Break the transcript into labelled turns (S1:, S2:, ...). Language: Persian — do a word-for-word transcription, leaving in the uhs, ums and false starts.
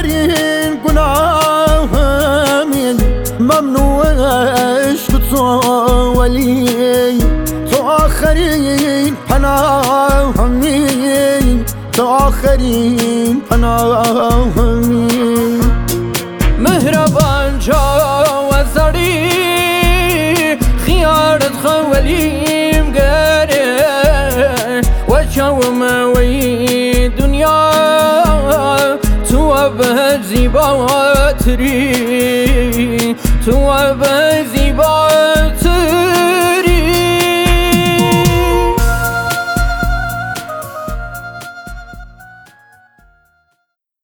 S1: آخرین گناهمی ممنوع عشق تو ولی تو آخرین پناهمی تو آخرین پناهمی
S2: مهربان جاوزاری خیارت خولیم گره و چوم وی دنیا تو به زیباتری تو به زیباتری